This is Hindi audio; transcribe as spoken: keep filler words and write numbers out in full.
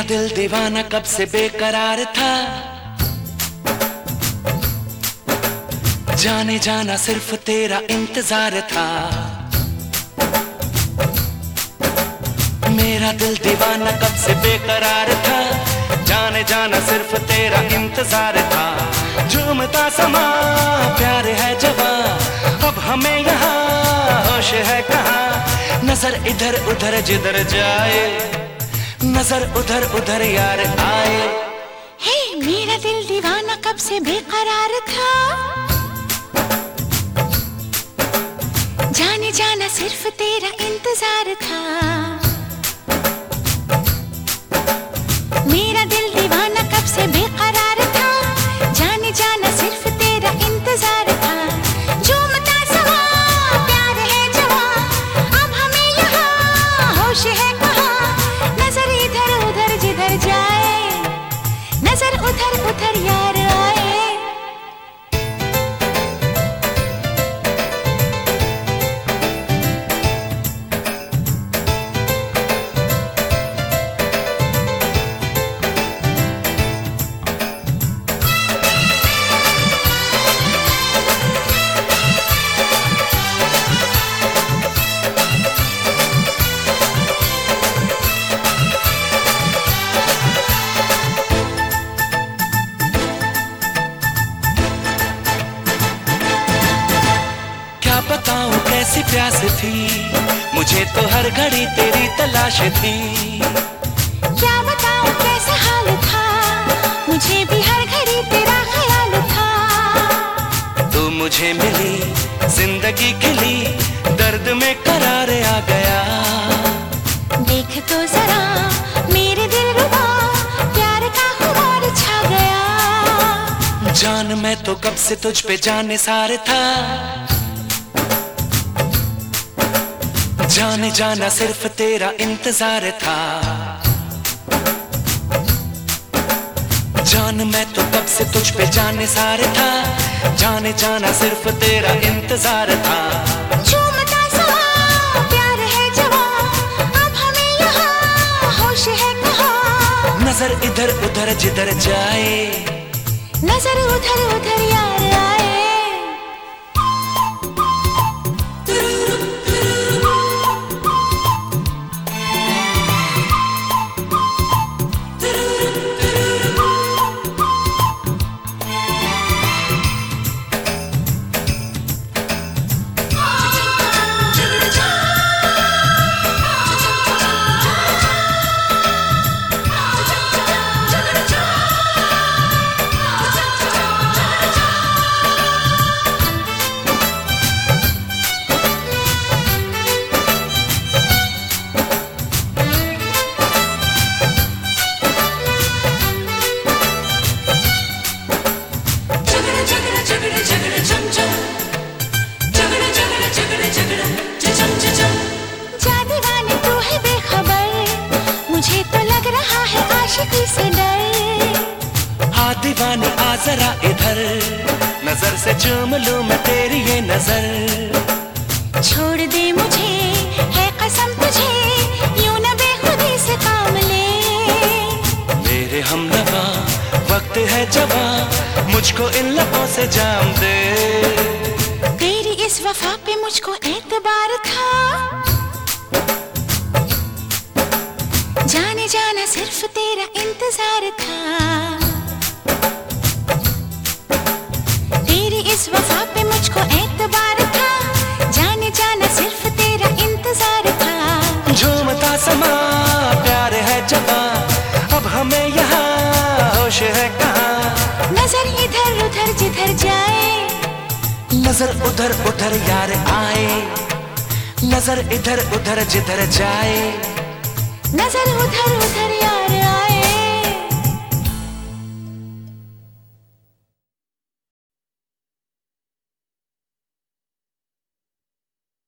दिल दीवाना कब से बेकरार था, जाने जाना सिर्फ तेरा इंतजार था। मेरा दिल दीवाना कब से बेकरार था, जाने जाना सिर्फ तेरा इंतजार था। झूमता समा प्यार है जवां, अब हमें यहाँ होश है कहाँ। नजर इधर उधर जिधर जाए, नजर उधर उधर यार आए। हे मेरा दिल दीवाना कब से बेकरार था, जाने जाना सिर्फ तेरा इंतजार था। मेरा दिल दीवाना कब से बेकरार था, जाने जाना सिर्फ तेरा इंतजार था। झूमता समा प्यार है जवां, अब हमें यहाँ होश है कहाँ। नजर इधर उधर जिधर जाए, नजर उधर उधर यार आए। बताऊं कैसी प्यास थी, मुझे तो हर घड़ी तेरी तलाश थी। क्या बताऊं कैसा हाल था, मुझे भी हर घड़ी तेरा ख्याल था। तू मुझे मिली, जिंदगी खिली, दर्द में करार आ गया। देख तो जरा मेरे दिल रुबा, प्यार का खुमार छा गया। जान मैं तो कब से तुझ पे जाने सार था, जाने जाना सिर्फ तेरा इंतजार था। जान मैं तो कब से तुझ पे जाने सार था, जाने जाना सिर्फ तेरा इंतजार था। झूमता समा प्यार है जवां, अब हमें यहाँ होश है कहाँ। नजर इधर उधर जिधर जाए, नजर उधर उधर यार आए। से डर। हाँ दीवानी आ जरा इधर, नजर से चूम लूं मैं तेरी ये नजर। छोड़ दे मुझे है कसम तुझे, यूं न बेखुदी से काम ले। मेरे हमनवा वक्त है जवां, मुझको इन लबों से जाम दे। तेरी इस वफा पे मुझको एतबार था, जाने जाना सिर्फ तेरा इंतजार था। तेरी इस वफा पे मुझको एतबार था, जाने जाना सिर्फ तेरा इंतजार था। झूमता समा प्यार है जवां, अब हमें यहाँ होश है कहाँ। नजर इधर उधर जिधर जाए, नजर उधर उधर यार आए। नजर इधर उधर जिधर जाए, नजर उधर उधर यार